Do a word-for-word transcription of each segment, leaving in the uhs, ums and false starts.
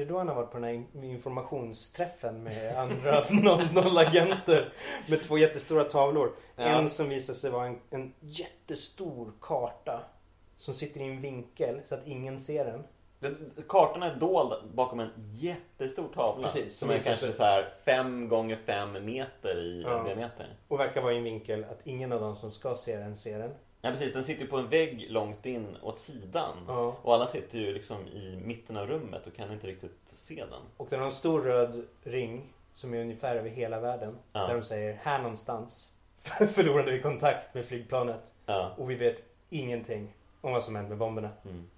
då han har varit på den här informationsträffen med andra noll noll-agenter med två jättestora tavlor. Ja. En som visar sig vara en, en jättestor karta som sitter i en vinkel så att ingen ser den. Den, kartan är dold bakom en jättestor tavla. Precis, som är kanske så här fem gånger fem meter i ja. diameter. Och verkar vara i en vinkel att ingen av dem som ska se den ser den. Ja precis, den sitter ju på en vägg långt in åt sidan. Ja. Och alla sitter ju liksom i mitten av rummet och kan inte riktigt se den. Och den har en stor röd ring som är ungefär över hela världen. Ja. Där de säger, här någonstans förlorade vi kontakt med flygplanet. Ja. Och vi vet ingenting om vad som händer med bomberna. Mm.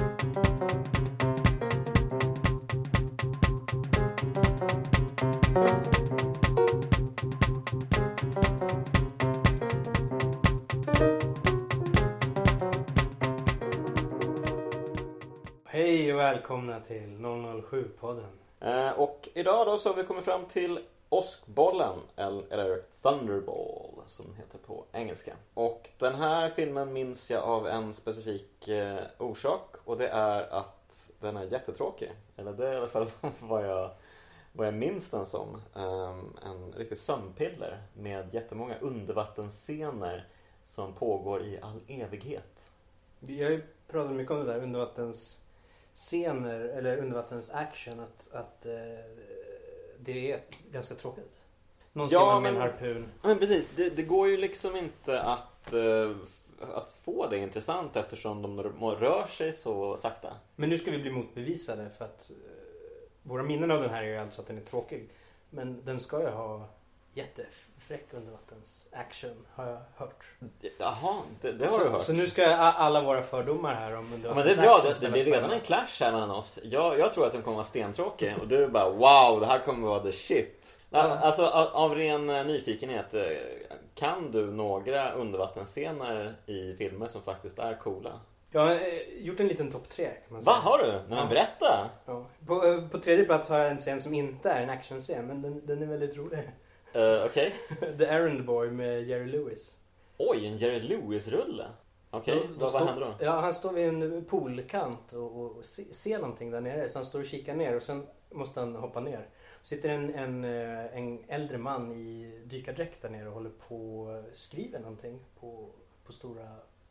Hej och välkomna till noll noll sju-podden. Eh, och idag då så har vi kommit fram till Åskbollen, eller, eller Thunderball som den heter på engelska. Och den här filmen minns jag av en specifik eh, orsak, och det är att den är jättetråkig. Eller det är i alla fall vad jag, vad jag minns den som. Um, en riktig sömnpiller med jättemånga undervattensscener som pågår i all evighet. Vi har ju pratat mycket om det där undervattensscener eller undervattens action, att, att eh, det är ganska tråkigt. Någon Ja, simmar med men- en harpun. Men precis, det, det går ju liksom inte att, eh, f- att få det intressant eftersom de r- rör sig så sakta. Men nu ska vi bli motbevisade för att eh, våra minnen av den här är ju alltså att den är tråkig. Men den ska ju ha jättefräck undervattens action, har jag hört. Jaha, det, det har så, du hört. Så nu ska a- alla våra fördomar här om Ja, undervattens men det är bra, action det, det ställas blir på redan ända. en clash här mellan oss. Jag, jag tror att den kommer vara stentråkig och du bara wow, det här kommer vara the shit. Ja. Alltså av, av ren eh, nyfikenhet, eh, kan du några undervattensscener i filmer som faktiskt är coola? Jag har eh, gjort en liten topp tre, kan man Va, säga. har du? Nej, men Ja. berätta! Ja. På, eh, på tredje plats har jag en scen som inte är en actionscen, men den, den är väldigt rolig. Uh, Okej. The Errand Boy med Jerry Lewis. Oj, en Jerry Lewis-rulle. Okej, Då- då vad, vad står- händer då? Ja, han står vid en poolkant och, och, och se, ser någonting där nere. Så han står och kikar ner och sen måste han hoppa ner. Sitter en, en, eh, en äldre man i dykardräkt där nere och håller på och skriver någonting på, på stora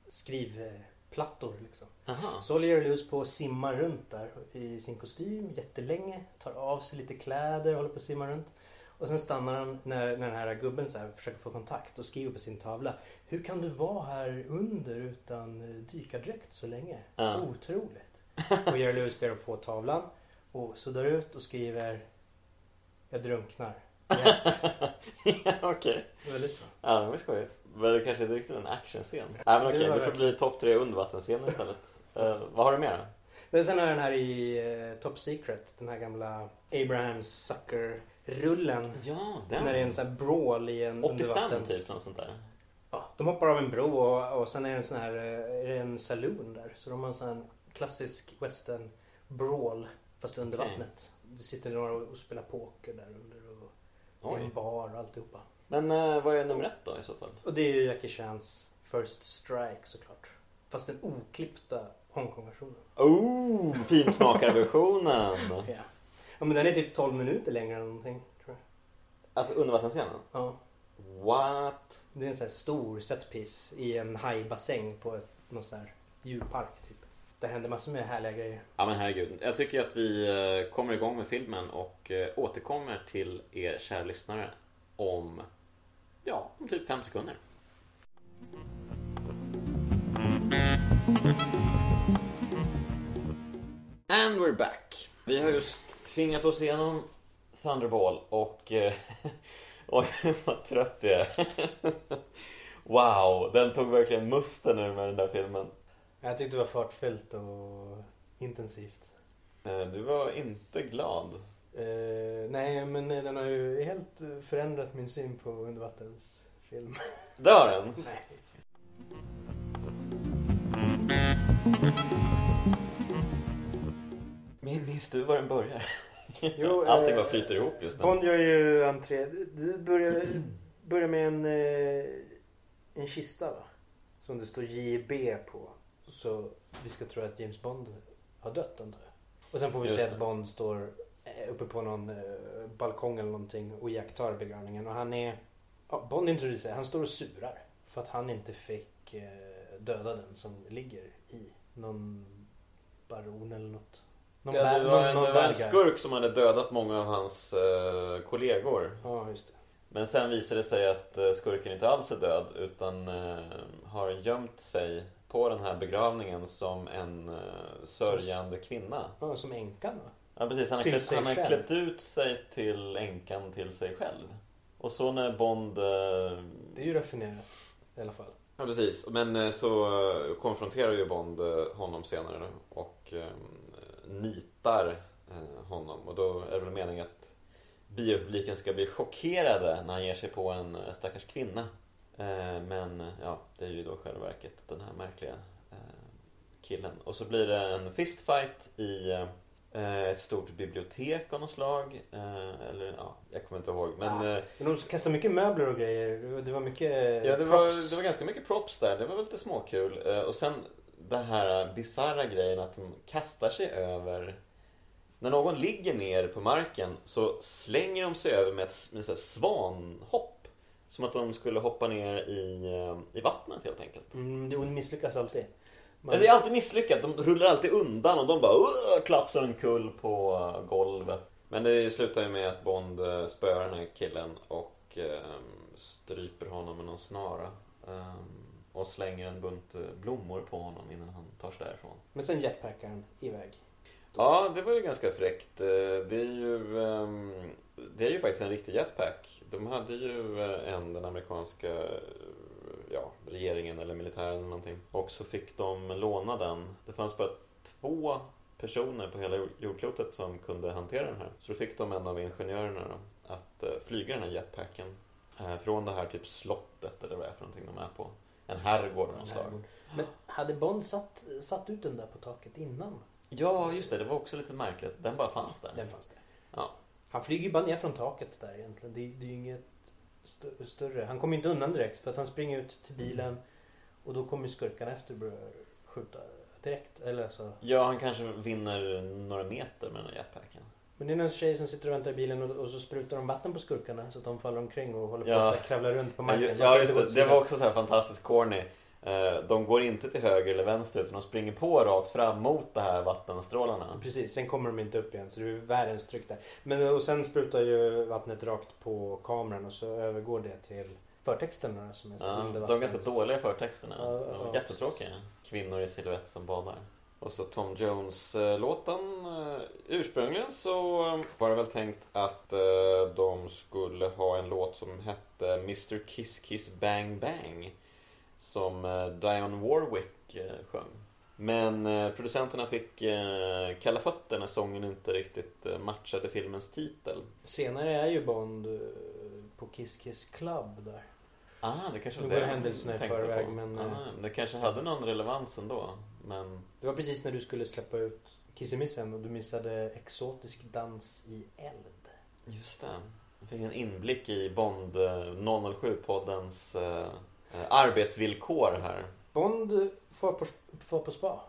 skrivplattor liksom. Aha. Så håller Jerry Lewis på att simma runt där i sin kostym jättelänge. Tar av sig lite kläder och håller på att simma runt. Och sen stannar han när, när den här gubben så här försöker få kontakt och skriver på sin tavla. Hur kan du vara här under utan eh, dykardräkt så länge? Ja. Otroligt. Och Jerry Lewis ber att få tavlan och suddar ut och skriver: jag drunknar. Ja, Ja, okej. väldigt bra. Ja, det var skojigt. Men det kanske inte riktigt en actionscen. Nej, men okej, Det var det får bli topp tre undervattensscener istället. Eh, vad har du mer då? Men sen har jag den här i eh, Top Secret. Den här gamla Abraham Zucker-rullen. Ja, den. När det är en sån här brawl i en åttiofem undervattens... typ, något sånt där. Ja, de hoppar av en bro och, och sen är det en sån här är det en saloon där. Så de har en sån här klassisk western brawl fast under Okej. vattnet. Det sitter några och spelar poker där under och det är Oj. en bar och alltihopa. Men eh, vad är nummer ett då i så fall? Och det är ju Jackie Chans First Strike såklart. Fast den oklippta Hongkong-versionen. Oh, finsmakarversionen. Ja. Ja, men den är typ tolv minuter längre än någonting, tror jag. Alltså undervattensscenen? Ja. What? Det är en sån här stor setpiece i en hajbassäng på ett, någon sån här djurpark typ. Det händer massor med härliga grejer. Ja men herregud, jag tycker att vi eh, kommer igång med filmen och eh, återkommer till er kära lyssnare om, ja, om typ fem sekunder. And we're back. Vi har just tvingat oss igenom Thunderball och eh, oj vad trött jag är. Wow, den tog verkligen musten ur med den där filmen. Jag tyckte det var fartfyllt och intensivt. Eh, Du var inte glad. Eh, nej, men den har ju helt eh, förändrat min syn på undervattensfilm. Det har den. Nej. Men minns du var den börjar? Jo, Allting eh, bara flyter ihop just nu. Bond gör ju entré. Det börjar, börjar med en, eh, en kista, va? Som det står J B på. Så vi ska tro att James Bond har dött, antar jag. Och sen får vi Just se det. att Bond står uppe på någon uh, balkong eller någonting och iakttar begravningen. Och han är... Ja, Bond introducerar, han står och surar för att han inte fick uh, döda den som ligger i någon baron eller något. Någon ja, det bär, var, någon, en, någon det var en bad guy. skurk som hade dödat många av hans uh, kollegor. Ja, just det. Men sen visade det sig att uh, skurken inte alls är död utan uh, har gömt sig på den här begravningen som en uh, sörjande kvinna. Ja, som änkan va? Ja, precis. Han har, Till klätt, sig han har själv. klätt ut sig till änkan till sig själv. Och så när Bond... Uh, Det är ju raffinerat i alla fall. ja, precis. Men uh, så uh, konfronterar ju Bond uh, honom senare och um, nitar uh, honom. Och då är det väl meningen att biopubliken ska bli chockerade när han ger sig på en uh, stackars kvinna. Uh, men uh, ja, det är ju då själva verket den här märkliga uh, killen. Och så blir det en fistfight i... Uh, ett stort bibliotek av något slag. Eller ja, jag kommer inte ihåg. Men, Ja, men de kastade mycket möbler och grejer. Det var mycket ja, det props. var, det var ganska mycket props där. Det var väl lite småkul. Och sen den här bizarra grejen att de kastar sig över... När någon ligger ner på marken så slänger de sig över med ett, med ett svanhopp. Som att de skulle hoppa ner i, i vattnet helt enkelt. Mm, det misslyckas alltid. Man... Ja, det är alltid misslyckat. De rullar alltid undan och de bara uh, klapsar en kull på golvet. Men det slutar ju med att Bond spöar den här killen och um, stryper honom med någon snara. Um, och slänger en bunt blommor på honom innan han tar sig därifrån. Men sen jetpackar han iväg. Ja, det var ju ganska fräckt. Det är ju, um, det är ju faktiskt en riktig jetpack. De hade ju en, den amerikanska... ja, regeringen eller militären eller någonting. Och så fick de låna den. Det fanns bara två personer på hela jordklotet som kunde hantera den här. Så då fick de en av ingenjörerna då, att flyga den här jetpacken från det här typ slottet eller vad det är för någonting de är på. En herrgård av något slag. Men hade Bond satt, satt ut den där på taket innan? Ja, just det. Det var också lite märkligt. Den bara fanns där. Den fanns där. Ja. Han flyger ju bara ner från taket där egentligen. Det, det är ju inget st- större. Han kommer inte undan direkt för att han springer ut till bilen och då kommer skurkarna efter och börjar skjuta direkt. Eller så. Ja, han kanske vinner några meter med den här jetpacken. Men det är en tjej som sitter och väntar i bilen och, och så sprutar de vatten på skurkarna så att de faller omkring och håller på Ja. att kravla runt på marken. Ja, just det. Det var också så här fantastiskt corny. De går inte till höger eller vänster utan de springer på rakt fram mot det här vattenstrålarna. Precis, sen kommer de inte upp igen så det är världens tryck där. Men och sen sprutar ju vattnet rakt på kameran och så övergår det till förtexterna som är så Ja, under de är ganska dåliga förtexterna. Ja, De var ja, jättetråkiga. Kvinnor i silhuett som badar. Och så Tom Jones-låten. Ursprungligen så var det väl tänkt att de skulle ha en låt som hette mister Kiss Kiss Bang Bang. Som Dionne Warwick sjöng. Men producenterna fick kalla fötter när sången inte riktigt matchade filmens titel. Senare är ju Bond på Kiss Kiss Club där. Ah, det kanske Nu var går det händelserna i tänkte förväg, på. men, ah, det kanske hade någon relevans ändå. Men... Det var precis när du skulle släppa ut Kissemissen och du missade exotisk dans i eld. Just det. Jag fick en inblick i Bond noll noll sju-poddens eh, arbetsvillkor här. Bond får på, får på spa.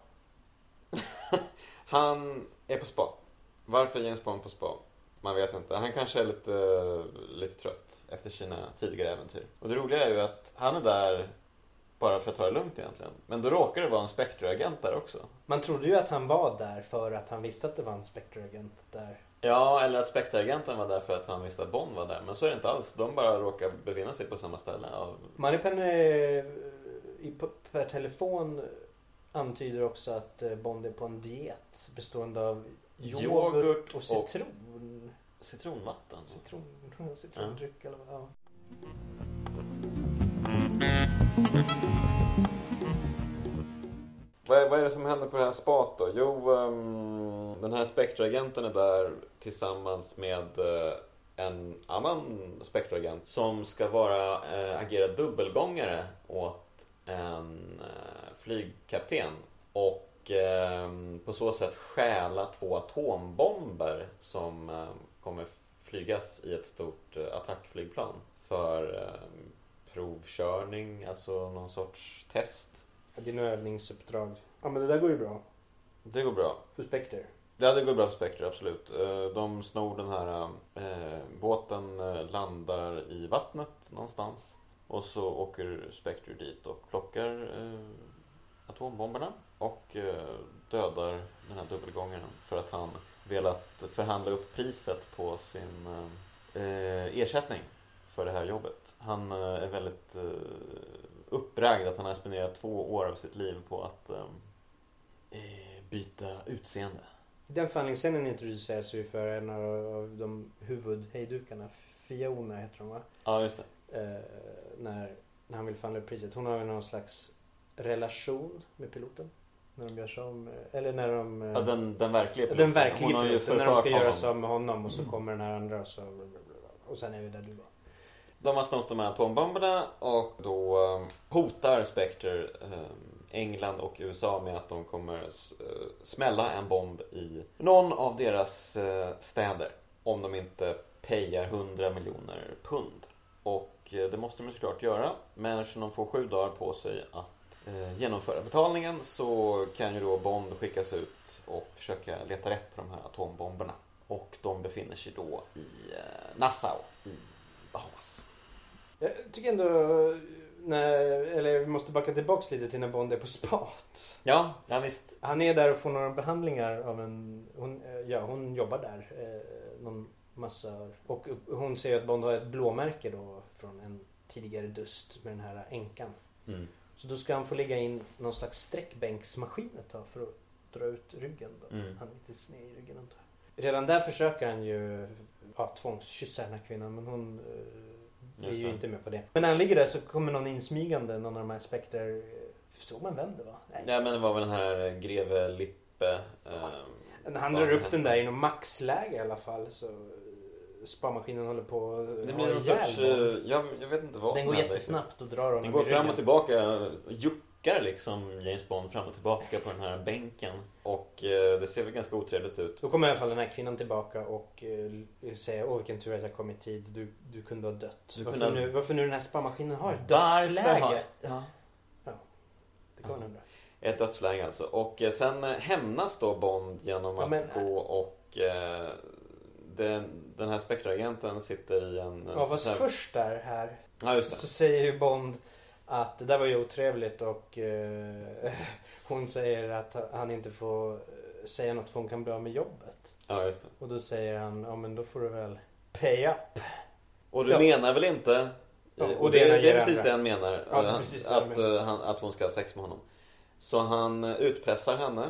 Han är på spa. Varför är James Bond på spa? Man vet inte. Han kanske är lite, lite trött efter sina tidigare äventyr. Och det roliga är ju att han är där bara för att ta det lugnt egentligen. Men då råkar det vara en Spectre-agent där också. Man trodde ju att han var där för att han visste att det var en Spectre-agent där. Ja, eller att Spectre-agenten var där för att han visste att Bond var där. Men så är det inte alls. De bara råkar befinna sig på samma ställe. Av... Moneypenny eh, i, per telefon antyder också att eh, Bond är på en diet bestående av yoghurt, Yoghurt och citron. Och citronvatten. Citron, citrondryck ja. Eller vad. Ja. Vad är, vad är det som händer på det här spat då? Jo, um, den här Spectre-agenten är där tillsammans med uh, en annan Spectre-agent som ska vara uh, agera dubbelgångare åt en uh, flygkapten och uh, på så sätt stjäla två atombomber som uh, kommer flygas i ett stort uh, attackflygplan för uh, provkörning, alltså någon sorts test. Det är några övningsuppdrag. Ja men det där går ju bra. Det går bra. För Spectre. Ja, det går bra för Spectre, absolut. De snor den här eh, båten, landar i vattnet någonstans. Och så åker Spectre dit och plockar eh, atombomberna. Och eh, dödar den här dubbelgångaren för att han velat förhandla upp priset på sin eh, ersättning för det här jobbet. Han eh, är väldigt eh, uppragd att han har spenderat två år av sitt liv på att eh, byta utseende. Den förhandlingsscenen introduceras ju för en av de huvudhejdukarna. Fiona heter hon, va? Ja, just det. Eh, när, när han vill förhandla upp priset. Hon har ju någon slags relation med piloten. När de gör som, eller när de... Ja, den, den verkliga piloten. Den verkliga hon har ju piloten, när de ska honom. göra som med honom och så kommer den här andra och så... Och sen är vi där du var. De har snott de här atombomberna och då hotar Spectre England och U S A med att de kommer smälla en bomb i någon av deras städer om de inte pejar hundra miljoner pund. Och det måste de såklart göra, men eftersom de får sju dagar på sig att genomföra betalningen så kan ju då Bond skickas ut och försöka leta rätt på de här atombomberna. Och de befinner sig då i Nassau i Bahamas. Jag tycker ändå, när, eller vi måste backa tillbaka lite till när Bond är på spat. Ja, ja visst. Han är där och får några behandlingar av en, hon, ja hon jobbar där, eh, någon massa. Och hon säger att Bond har ett blåmärke då från en tidigare dust med den här änkan. Mm. Så då ska han få lägga in någon slags sträckbänksmaskin ett tag för att dra ut ryggen då. Mm. Han är lite sned i ryggen antar jag. Redan där försöker han ju ja, tvångskyssa den här kvinnan, men hon eh, är ju inte med på det. Men när han ligger där så kommer någon insmygande, någon av de här Spectre. Såg man vem det var? Nej. Ja, men det var väl den här greve Lippe. Eh, Han drar upp den där i någon maxläge i alla fall, så sparmaskinen håller på att det blir någon sorts, jag, jag vet inte vad den går jättesnabbt och drar honom. Den går fram och tillbaka, juckar liksom James Bond fram och tillbaka på den här bänken. Och eh, det ser väl ganska otrevligt ut. Då kommer i alla fall den här kvinnan tillbaka och eh, säger: åh vilken tur att jag kom i tid, du, du kunde ha dött. Du varför, kunde... nu, varför nu den här sparmaskinen har ett dödsläge? Har... Ja. Ja, det kommer undra. Ett dödsläge alltså. Och eh, sen hämnas då Bond genom ja, att men... gå och... Eh, den, den här Spectre-agenten sitter i en... Ja, fast här... först där här ja, just det. så säger ju Bond att det där var ju otrevligt och eh, hon säger att han inte får säga något för hon kan bli av med jobbet. Ja, just det. Och då säger han, ja men då får du väl pay up. Och du ja. menar väl inte... Ja, och, och det, det, det, det är precis det han menar. Ja, att, precis att, han menar. Han, att hon ska ha sex med honom. Så han utpressar henne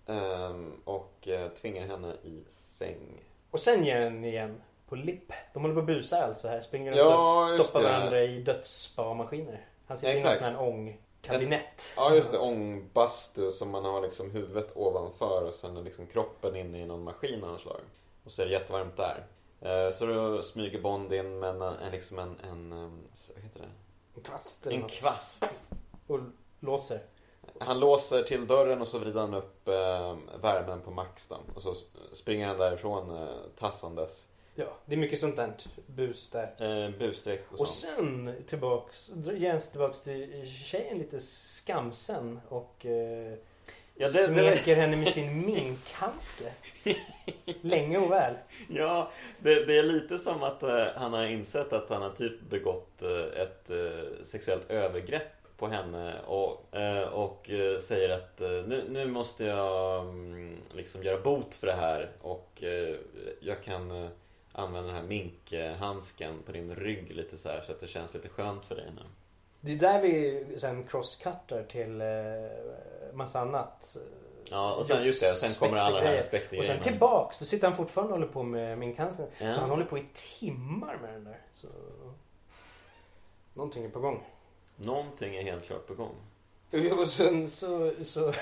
och tvingar henne i säng. Och sen ger han igen på lipp. De håller på att busa alltså här. Springer runt ja, och stoppar varandra i dödssparmaskiner. Han sitter i en sån här ångkabinett. Ja, just det. Ångbastu som man har liksom huvudet ovanför och sen är liksom kroppen inne i någon maskin av något slag. Och så är det jättevarmt där. Så då smyger Bond in med en, en, liksom en, en vad heter det? En kvast. En kvast. Och låser. Han låser till dörren och så vrider han upp eh, värmen på max då. Och så springer han därifrån eh, tassandes. Ja, det är mycket sånt där bus där. Eh, bussträck och, och sånt. sen tillbaks, Jens tillbaks till tjejen lite skamsen och eh, ja, det, smeker det... henne med sin minkhandske. Länge och väl. Ja, det, det är lite som att eh, han har insett att han har typ begått eh, ett eh, sexuellt övergrepp på henne och, eh, och eh, säger att eh, nu, nu måste jag mm, liksom göra bot för det här och eh, jag kan eh, använda den här minkhandsken på din rygg lite så här så att det känns lite skönt för dig nu. Det är där vi sen crosscuttar till eh, massa annat. Ja, och sen just det, sen kommer alla de här aspekter. Och sen tillbaks, då sitter han fortfarande och håller på med minkhandsken. Ja. Så han håller på i timmar med den där. Så någonting är på gång. Någonting är helt klart på gång. Och sen så, så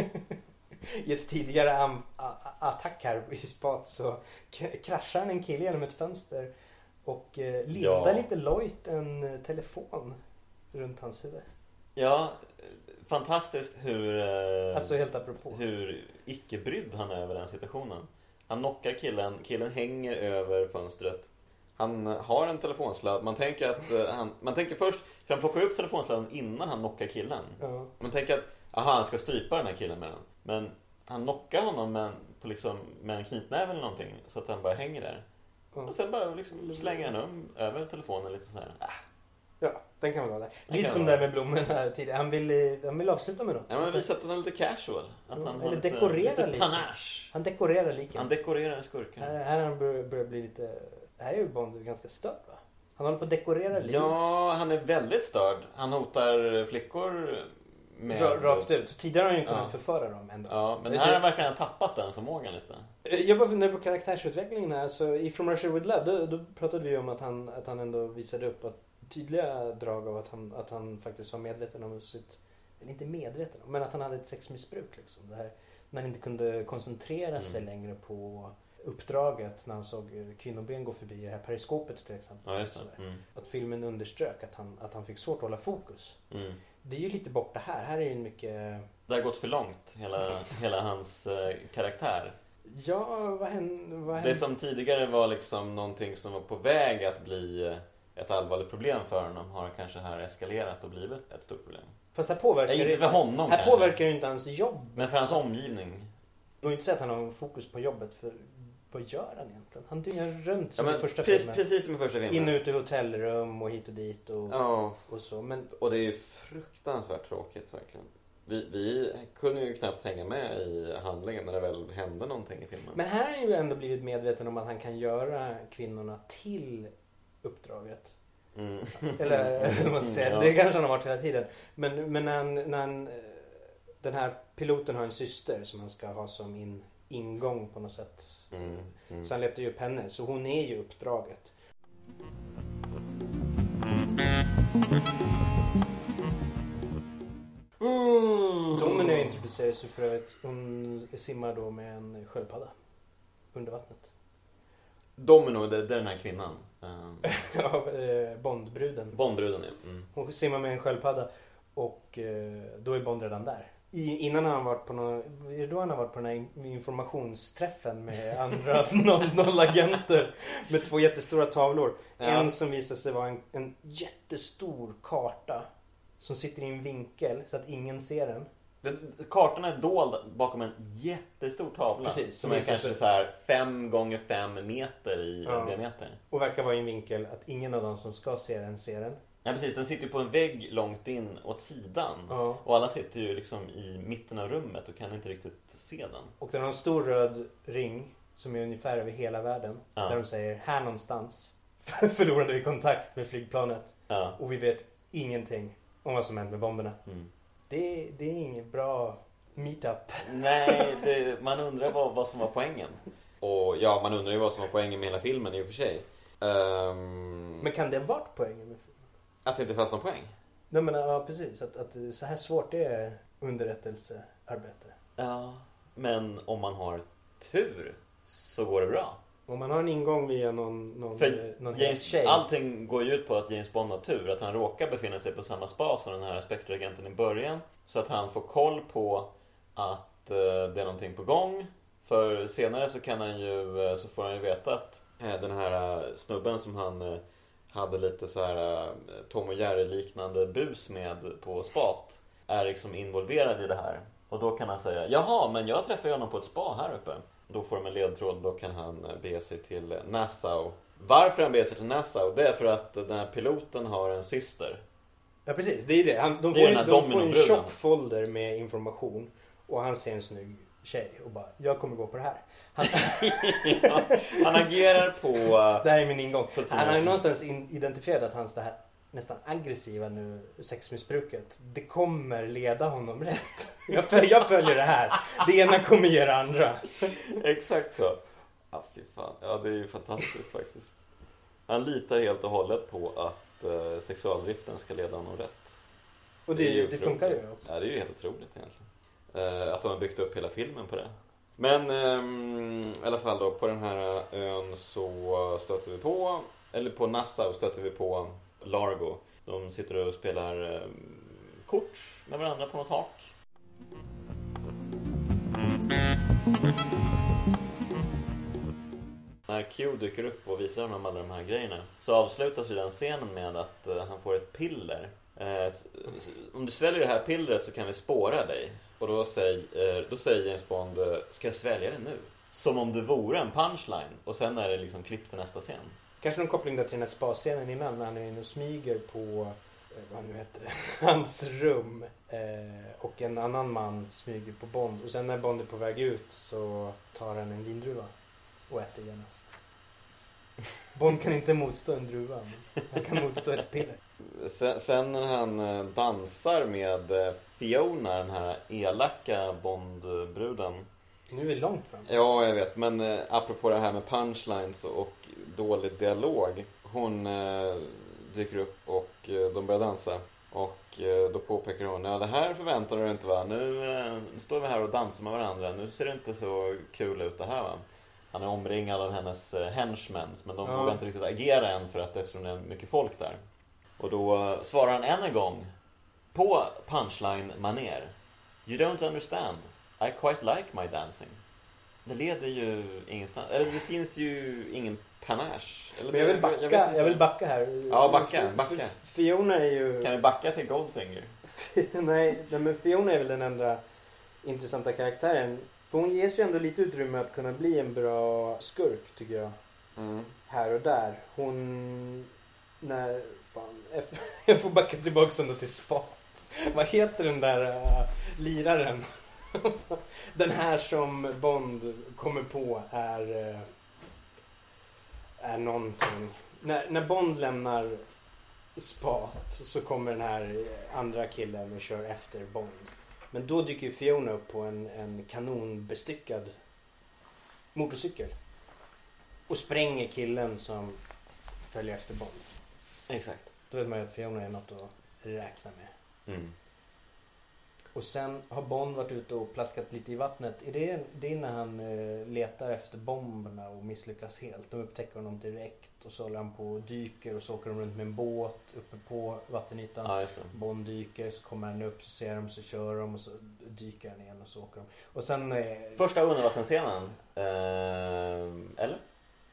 i ett tidigare am- a- attack här i spat så k- kraschar han en kille genom ett fönster och eh, lindar ja. lite lojt en telefon runt hans huvud. Ja, fantastiskt hur eh, alltså helt apropå. Hur icke-brydd han är över den situationen. Han knockar killen, killen hänger över fönstret. Han har en telefonsladd. Man tänker att eh, han man tänker först för han plockar upp telefonsladden innan han knockar killen. Ja. Man tänker att aha, han ska strypa den här killen med den. Men han knockar honom med, på liksom, med en knytnäve eller någonting. Så att han bara hänger där. Mm. Och sen bara liksom slänger han um, över telefonen lite så här. Ah. Ja, den kan vara där. Lite som där med blommorna tidigare. Han vill, han vill avsluta med något. Ja, men visat att han är lite casual. Att ja, han eller lite, dekorerar lite lite. panache. Han dekorerar lite. Han dekorerar skurken. Här, här han börjar, börjar bli lite... Här är ju Bond ganska störd, va? Han håller på att dekorera lite. Ja, han är väldigt störd. Han hotar flickor med... Rakt ut. Tidigare har han ju kunnat ja. förföra dem ändå. Ja, men här verkar han ha tappat den förmågan lite. Jag bara funderar på karaktärsutvecklingen här. Så i From Russia With Love, då, då pratade vi om att han, att han ändå visade upp att tydliga drag av att han, att han faktiskt var medveten om sitt... Eller inte medveten om, men att han hade ett sexmissbruk liksom. Det här, när han inte kunde koncentrera mm. sig längre på uppdraget när han såg kvinnoben gå förbi det här periskopet till exempel. Ja, just det. Mm. Att filmen underströk att han, att han fick svårt att hålla fokus. Mm. Det är ju lite borta här. Här är ju mycket... Det har gått för långt, hela, hela hans eh, karaktär. Ja, vad händer, vad händer? Det som tidigare var liksom någonting som var på väg att bli ett allvarligt problem för honom har kanske här eskalerat och blivit ett stort problem. Fast här påverkar ja, inte för honom här kanske. påverkar ju inte hans jobb. Men för hans omgivning. Det går inte säga att han har fokus på jobbet, för vad gör han egentligen? Han dyngar runt som ja, i första precis, filmen. Precis som i första filmen. In och ut i hotellrum och hit och dit och, ja. och så. Men... Och det är ju fruktansvärt tråkigt verkligen. Vi, vi kunde ju knappt hänga med i handlingen när det väl hände någonting i filmen. Men här har han ju ändå blivit medveten om att han kan göra kvinnorna till uppdraget. Mm. Eller man säger, ja. det kanske han har varit hela tiden. Men, men när, han, när han, den här piloten har en syster som han ska ha som in, ingång på något sätt. Mm. Mm. Så han letar ju upp henne. Så hon är ju uppdraget. Mm. Domino introducerar sig för att hon simmar då med en sköldpadda under vattnet. Domino, det, det är den här kvinnan. Um... ja, Bondbruden. Bondbruden, ja. Mm. Hon simmar med en sköldpadda och eh, då är Bond redan där. I, innan han varit på någon, då han har varit på den här informationsträffen med andra noll noll-agenter med två jättestora tavlor. Ja. En som visar sig vara en, en jättestor karta som sitter i en vinkel så att ingen ser den. Den, kartan är dold bakom en jättestor tavla. Precis, som är kanske så... så här fem gånger fem meter i ja. diameter. Och verkar vara i en vinkel att ingen av dem som ska se den ser den. Ja, precis. Den sitter ju på en vägg långt in åt sidan. Ja. Och alla sitter ju liksom i mitten av rummet och kan inte riktigt se den. Och den har en stor röd ring som är ungefär över hela världen. Ja. Där de säger, här någonstans förlorade vi kontakt med flygplanet. Ja. Och vi vet ingenting om vad som hänt med bomberna. Mm. Det, det är inget bra meetup. Nej, det, man undrar vad, vad som var poängen. Och ja, man undrar ju vad som var poängen med hela filmen i och för sig. Um... Men kan det ha varit poängen med filmen? Att det inte fanns någon poäng? Nej, men ja, precis. Att, att så här svårt det är underrättelsearbete. Ja, men om man har tur så går det bra. Om man har en ingång via någon, någon, För någon James, tjej. allting går ju ut på att James Bond har tur. Att han råkar befinna sig på samma spa som den här Spectre-agenten i början. Så att han får koll på att eh, det är någonting på gång. För senare så kan han ju, eh, så får han ju veta att eh, den här eh, snubben som han eh, hade lite så här eh, Tom och Jerry-liknande bus med på spat är liksom involverad i det här. Och då kan han säga, jaha, men jag träffade honom på ett spa här uppe. Då får de en ledtråd, då kan han bege sig till Nassau. Varför han beger sig till Nassau? Det är för att den här piloten har en syster. Ja, precis. Det är det. Han, de får, det är en, de får en dominobruden. tjock folder med information. Och han ser en snygg tjej och bara, jag kommer gå på det här. Han, ja, han agerar på... det här är min ingång. Sina... Han har ju någonstans in, identifierat att hans det här nästan aggressiva nu sexmissbruket, det kommer leda honom rätt. Jag, föl, jag följer det här. Det ena kommer ge det andra. Exakt så. Ja, fy fan. Ja, det är ju fantastiskt faktiskt. Han litar helt och hållet på att eh, sexualdriften ska leda honom rätt. Och det, det, det funkar ju också. Ja, det är ju helt otroligt egentligen. Eh, att de har byggt upp hela filmen på det. Men eh, i alla fall då, på den här ön så stöter vi på, eller på Nassau stöter vi på Largo. De sitter och spelar eh, kort med varandra på något hak. När Q dyker upp och visar honom alla de här grejerna så avslutas ju den scenen med att uh, han får ett piller eh, om du sväljer det här pillret så kan vi spåra dig. Och då säger, då säger James Bond, ska jag svälja det nu? Som om det vore en punchline. Och sen är det liksom klipp till nästa scen. Kanske någon koppling där till den här spa-scenen innan när han är inne och smyger på vad nu heter det, hans rum eh, och en annan man smyger på Bond. Och sen när Bond är på väg ut så tar han en vindruva och äter genast. Bond kan inte motstå en druva. Han kan motstå ett piller. Sen, sen när han dansar med Fiona, den här elaka Bond-bruden. Nu är vi långt fram. Ja, jag vet. Men eh, apropå det här med punchlines och dålig dialog. Hon eh, dyker upp och eh, de börjar dansa. Och eh, då påpekar hon, ja det här förväntar du inte va? Nu, eh, nu står vi här och dansar med varandra. Nu ser det inte så kul ut det här va? Han är omringad av hennes eh, henchmen. Men de ja. vågar inte riktigt agera än för att eftersom det är mycket folk där. Och då eh, svarar han än en gång på punchline-maner. You don't understand. I quite like my dancing. Det leder ju ingenstans. Eller det finns ju ingen panache. Eller, men jag vill backa, jag, jag vill backa här. Ja, backa, backa. Fiona är ju... Kan vi backa till Goldfinger? nej, nej, men Fiona är väl den enda intressanta karaktären. För hon ges ju ändå lite utrymme att kunna bli en bra skurk, tycker jag. Mm. Här och där. Hon... När... Fan, jag får backa tillbaka ändå till Spat. Vad heter den där uh, liraren? Den här som Bond kommer på är är någonting. När, när Bond lämnar Spat så kommer den här andra killen och kör efter Bond. Men då dyker ju Fiona upp på en, en kanonbestyckad motorcykel och spränger killen som följer efter Bond. Exakt. Då vet man ju att Fiona är något att räkna med. Mm. Och sen har Bond varit ute och plaskat lite i vattnet. Är det, det är när han eh, letar efter bomberna och misslyckas helt. De upptäcker honom direkt och så håller han på och dyker och så åker de runt med en båt uppe på vattenytan. Ja, just det. Bond dyker, så kommer han upp, så ser de, så kör de och så dyker han igen och så åker de. Och sen... Eh, Första undervattensscenen, eh, eller?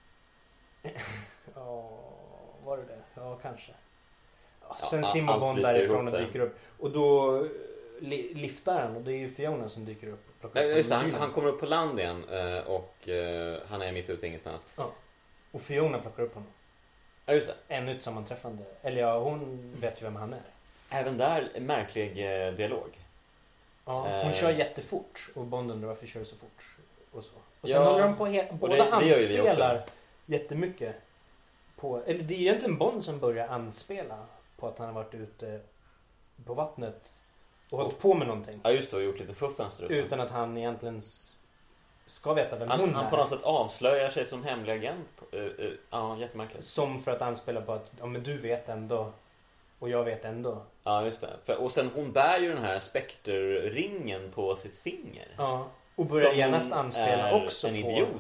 ja, var det det? Ja, kanske. Ja, sen ja, simmar Bond Bond därifrån och dyker upp. Och då... liftar han och det är ju Fiona som dyker upp. Nej, just det, han, han kommer upp på land igen och han är mitt ute ingenstans. Ja. Och Fiona plockar upp honom. Ja, just det. Ännu ett sammanträffande. Eller ja, hon vet ju vem han är. Även där en märklig dialog. Ja, hon eh. kör jättefort och Bond undrar varför kör du så fort och så. Och sen ja, håller de på he- båda det, det anspelar jättemycket på, eller det är ju egentligen Bond som börjar anspela på att han har varit ute på vattnet och hållit på med någonting. Ja, just det, och gjort lite fuffens utan att han egentligen ska veta vem han, hon han är. Han på något sätt avslöjar sig som hemlig agent. Uh, uh, ja, jättemärkligt. Som för att anspela på att ja, men du vet ändå och jag vet ändå. Ja, just det. För, och sen hon bär ju den här spekterringen på sitt finger. Ja, och börjar genast anspela också en på... idiot.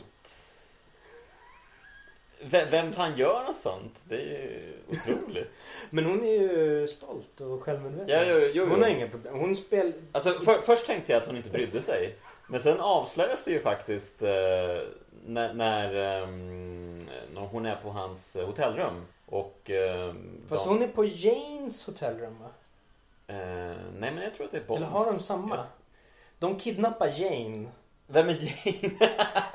Vem, vem fan gör något sånt? Det är ju otroligt. Men hon är ju stolt och självmedveten. Ja, jo, jo, jo. Hon har inga problem. Hon spel... Alltså, för, först tänkte jag att hon inte brydde sig. Men sen avslöjas det ju faktiskt eh, när, när, eh, när hon är på hans hotellrum. Och, eh, fast de... hon är på Janes hotellrum, va? Eh, nej, men jag tror att det är Bonds. Eller har de samma? Ja. De kidnappar Jane. Vem är Jane?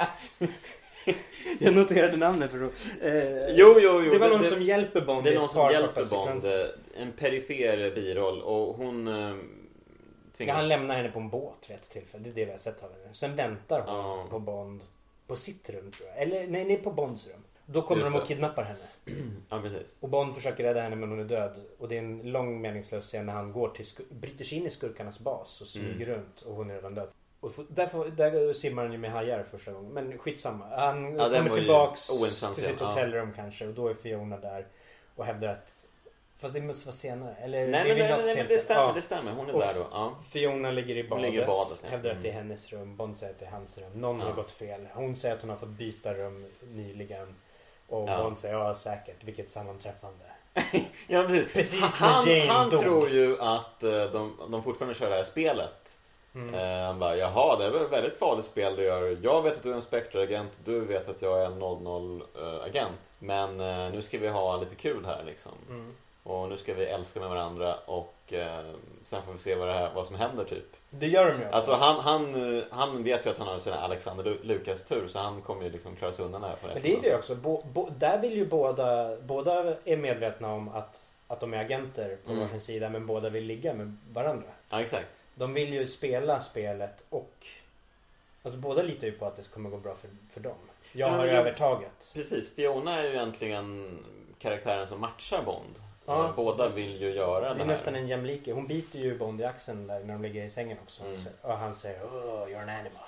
Jag noterade namnet för att... Eh, jo, jo, jo. Det var någon det, som hjälper Bond. Det är någon som hjälper Bond. En perifer biroll. Och hon eh, tvingas... Ja, han lämnar henne på en båt vid ett tillfälle. Det är det vi har sett av henne. Sen väntar hon ja. på Bond. På sitt rum, tror jag. Eller nej, nej på Bonds rum. Då kommer de och kidnappar henne. Ja, precis. Och Bond försöker rädda henne men hon är död. Och det är en lång meningslös scen när han går till skur- bryter sig in i skurkarnas bas och smyger mm. runt och hon är redan död. Och därför, där simmar han ju med hajar första gången. Men skitsamma. Han ja, kommer tillbaks till sitt hotellrum ja. kanske. Och då är Fiona där och hävdar att... Fast det måste vara senare. Eller, nej, men, nej, nej, men det stämmer, ja. det stämmer. Hon är och där då. Ja. Fiona ligger i badet. Ligger i badet ja. Hävdar mm. att det är hennes rum. Bond säger att det är hans rum. Någon ja. har gått fel. Hon säger att hon har fått byta rum nyligen. Och ja. Bond säger, ja säkert. Vilket sammanträffande. ja, precis. Precis han, när Jane Han dog. tror ju att de, de fortfarande kör det här spelet. Mm. Uh, han bara, jaha, det är väl ett väldigt farligt spel du gör. Jag vet att du är en Spectre-agent. Du vet att jag är en noll noll-agent. Men uh, nu ska vi ha lite kul här liksom. Mm. Och nu ska vi älska med varandra och eh, sen får vi se vad, det här, vad som händer typ. Det gör de ju också. Alltså han, han, han vet ju att han har sån här Alexander Lukas tur, så han kommer ju liksom klara sig undan det här på det. Men det är det också. Bo, bo, där vill ju båda, båda är medvetna om att, att de är agenter på mm. varsin sida, men båda vill ligga med varandra. Ja, exakt. De vill ju spela spelet och alltså båda litar ju på att det kommer gå bra för, för dem. Jag har ja, övertaget. Precis, Fiona är ju egentligen karaktären som matchar Bond. Ja. Båda vill ju göra det här. Det är nästan en jämlike. Hon biter ju Bond i axeln där när de ligger i sängen också. Mm. Och han säger, oh, you're an animal.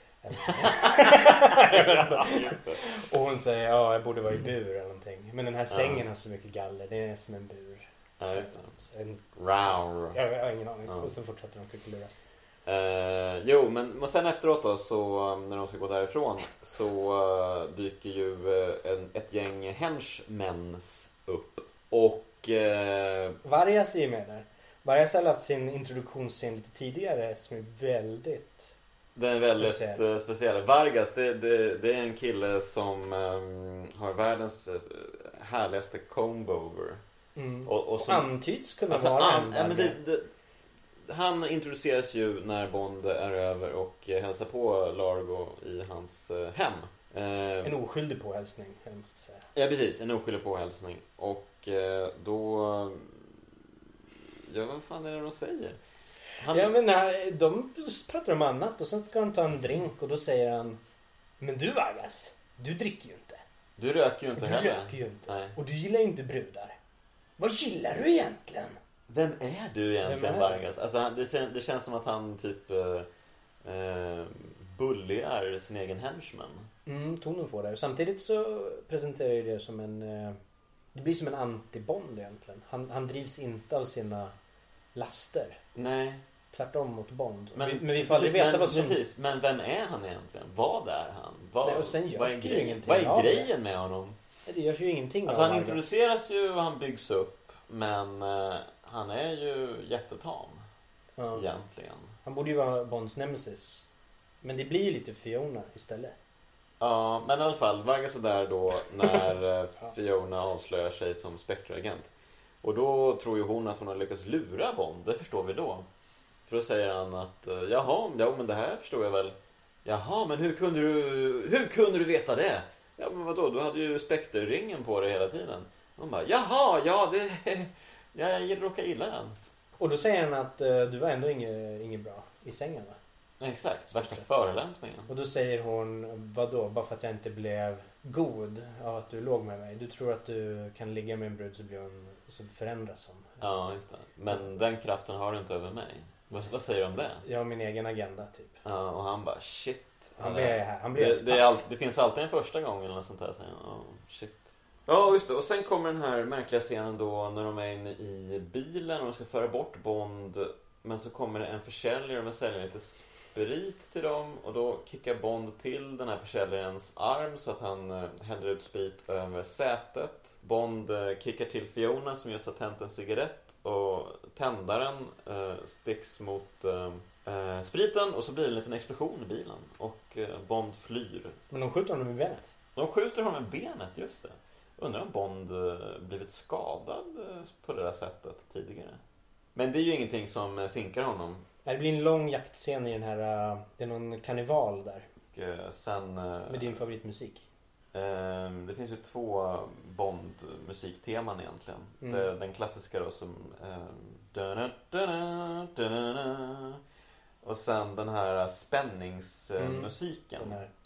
Just det. Och hon säger, ja, oh, jag borde vara i bur eller någonting. Men den här sängen ja. har så mycket galler. Det är som en bur. Ja, just det. En... Row. Jag har ingen aning. Ja. Och så fortsätter de kuckelura. Uh, jo, men, men sen efteråt då, så när de ska gå därifrån, så uh, dyker ju uh, en, ett gäng henchmens upp. Och uh, Vargas är ju med där. Vargas har haft sin introduktionsscen lite tidigare som är väldigt Den är väldigt speciell. Uh, speciell. Vargas, det, det, det är en kille som um, har världens uh, härligaste comb-over. Mm. Och, och, som, och antyds kunna alltså, vara an, en ja, men det, det, han introduceras ju när Bond är över och hälsar på Largo i hans uh, hem. Uh, en oskyldig påhälsning, jag måste säga. Ja, precis. En oskyldig påhälsning. Och uh, då... Ja, vad fan är det de säger? Han... Ja, men här, de pratar om annat och sen ska de ta en drink och då säger han: men du Vargas, du dricker ju inte. Du röker ju inte du heller. Du röker ju inte. Nej. Och du gillar ju inte brudar. Vad gillar du egentligen? Vem är du egentligen, är Vargas? Alltså, det, kän, det känns som att han typ eh, eh, bulligar sin egen henchman. Mm, tonen får det. Samtidigt så presenterar jag det som en... Eh, det blir som en anti-Bond egentligen. Han, han drivs inte av sina laster. Nej. Tvärtom mot Bond. Men, vi, men vi får aldrig veta men, vad som... Precis, men vem är han egentligen? Vad är han? Vad, Nej, och sen görs vad är det ju grejen? ingenting Vad är av grejen med honom? Det görs ju ingenting Alltså av han Vargas. introduceras ju och han byggs upp. Men eh, han är ju jättetam. Ja. Egentligen. Han borde ju vara Bonds nemesis. Men det blir ju lite Fiona istället. Ja, men i alla fall, Vargas är där då när Fiona avslöjar sig som Spectre-agent. Och då tror ju hon att hon har lyckats lura Bond, det förstår vi då. För då säger han att, jaha, ja men det här förstår jag väl. Jaha, men hur kunde du, hur kunde du veta det? Ja, men vadå, du hade ju Spectre-ringen på dig hela tiden. Hon bara, jaha, ja det, jag råkar illa den. Och då säger han att du var ändå inget, inget bra i sängen, va? Exakt, värsta förolämpningen. Och då säger hon, vadå, bara för att jag inte blev god av att du låg med mig. Du tror att du kan ligga med en brud så blir hon, så förändras hon. Ja, just det. Men den kraften har du inte över mig. Vad, vad säger du om det? Jag har min egen agenda, typ. Ja, och han bara, shit. Han blir här. Han blir det, det, är all, det finns alltid en första gång eller något sånt där. Säger han, oh, shit. Ja, just det. Och sen kommer den här märkliga scenen då när de är inne i bilen och de ska föra bort Bond. Men så kommer det en försäljare och säljer lite sprit till dem. Och då kickar Bond till den här försäljarens arm så att han eh, häller ut sprit över sätet. Bond eh, kickar till Fiona som just har tänt en cigarett. Och tändaren eh, sticks mot eh, eh, spriten och så blir det en liten explosion i bilen. Och eh, Bond flyr. Men de skjuter honom i benet. De skjuter honom i benet, just det. Undrar om Bond eh, blivit skadad eh, på det där sättet tidigare. Men det är ju ingenting som eh, sinkar honom. Det blir en lång jaktscen i den här, uh, det är någon karneval där. Och, uh, sen, uh, med din favoritmusik. Uh, det finns ju två Bond-musikteman egentligen. Mm. Det, den klassiska då som... Uh, dun, dun, dun, dun, och sen den här spänningsmusiken. Mm. Den här...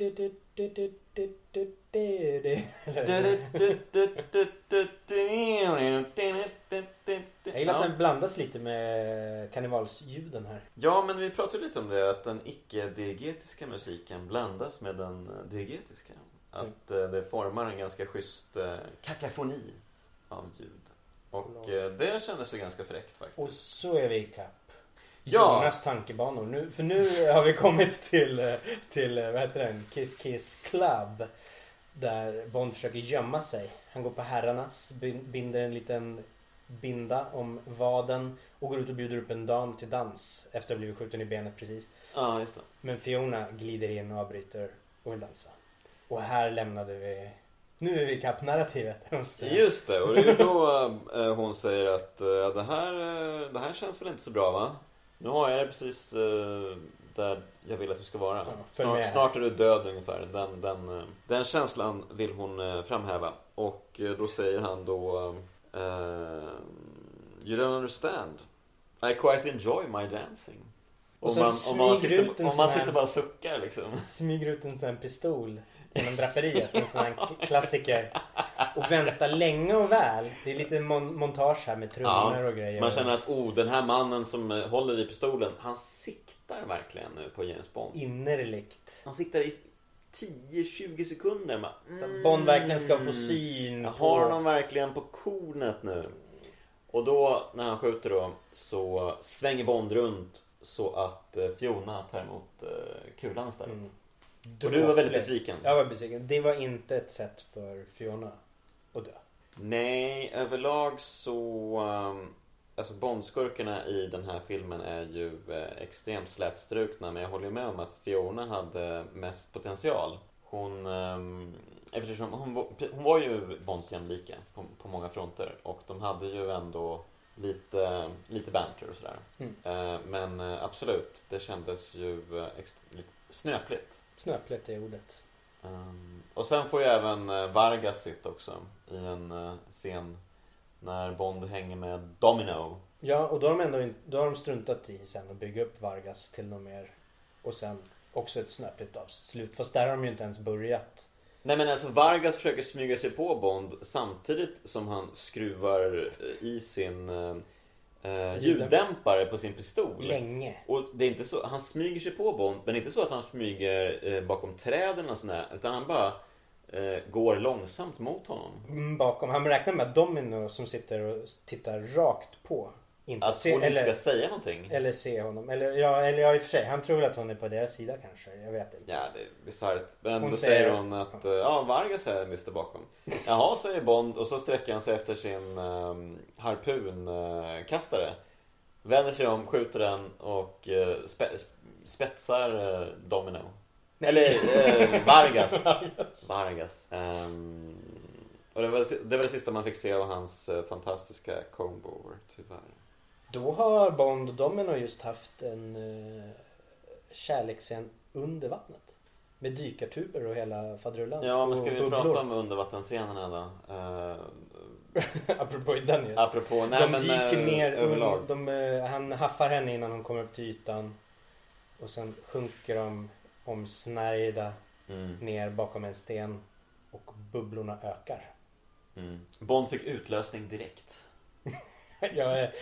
Jag gillar att den blandas lite med karnevalsljuden här. Ja, men vi pratade lite om det, att den icke-diegetiska musiken blandas med den diegetiska. Att mm. det formar en ganska schysst kakafoni av ljud. Och det kändes ju ganska fräckt faktiskt. Och så är vi i kapp. Ja. Jonas tankebanor. Nu, för nu har vi kommit till, till vad heter den? Kiss Kiss Club. Där Bond försöker gömma sig. Han går på herrarnas, binder en liten binda om vaden och går ut och bjuder upp en dam till dans efter att ha blivit skjuten i benet precis. Ja, just det. Men Fiona glider in och avbryter och vill dansa. Och här lämnade vi... Nu är vi ikapp narrativet. Just det, och det är då äh, hon säger att äh, det, här, äh, det här känns väl inte så bra, va? Nu har jag det precis äh, där jag vill att du ska vara. Ja, snart, snart är du död ungefär. Den, den, äh, den känslan vill hon äh, framhäva. Och äh, då säger han då äh, You don't understand. I quite enjoy my dancing. Om man, om man, sitter, om man sitter bara och suckar liksom. Smyger ut en sån här pistol genom draperiet. En sån här klassiker. Och väntar länge och väl. Det är lite mon- montage här med trummor ja, och grejer. Man känner att oh, den här mannen som håller i pistolen, han siktar verkligen nu på James Bond. Innerligt. Han siktar i tio till tjugo sekunder. Man, mm, så att Bond verkligen ska få syn. Jag på... har honom verkligen på kornet nu. Och då när han skjuter då så svänger Bond runt så att Fiona tar emot kulan istället. Mm. Och du var väldigt besviken. Jag var besviken. Det var inte ett sätt för Fiona att dö. Nej, överlag så um, alltså Bondskurkarna i den här filmen är ju eh, extremt slätstrukna, men jag håller med om att Fiona hade mest potential. Hon um, eftersom hon, hon var ju Bonds jämlika på, på många fronter, och de hade ju ändå lite, lite banter och sådär. Mm. Uh, men uh, absolut, det kändes ju uh, extra, lite snöpligt. Snöpligt är ordet. Um, och sen får ju även uh, Vargas sitta också i en uh, scen när Bond hänger med Domino. Ja, och då har de ändå in, då har de struntat i sen att bygga upp Vargas till något mer. Och sen också ett snöpligt avslut. Fast där har de ju inte ens börjat. Nej, men alltså Vargas försöker smyga sig på Bond samtidigt som han skruvar i sin uh, uh, ljuddämpare på sin pistol. Länge. Och det är inte så, han smyger sig på Bond, men inte så att han smyger uh, bakom träden och sådär, utan han bara uh, går långsamt mot honom. Mm, bakom, han räknar med Domino som sitter och tittar rakt på. Inte att se, hon inte ska säga någonting. Eller se honom. Eller ja, eller ja, i och för sig. Han tror att hon är på deras sida kanske. Jag vet inte. Ja, det är bisarrt. Men hon då säger hon att ja, ja Vargas är mister bakom. Jaha, säger Bond. Och så sträcker han sig efter sin um, harpunkastare. Uh, vänder sig om, skjuter den och uh, spe- spetsar uh, Domino. Nej. Eller uh, Vargas. Vargas. Vargas. Um, och det var, det var det sista man fick se av hans uh, fantastiska combo-over, tyvärr. Då har Bond och Domino just haft en uh, kärleksscen under vattnet. Med dykartuber och hela fadrullan. Ja, men ska vi bubblor. Prata om undervattenscenerna då? Uh, apropå den just. Apropå, nej, de men, dyker uh, ner. Överlag. De, uh, han haffar henne innan hon kommer upp till ytan. Och sen sjunker de omsnärjda mm. ner bakom en sten. Och bubblorna ökar. Mm. Bond fick utlösning direkt. Jag är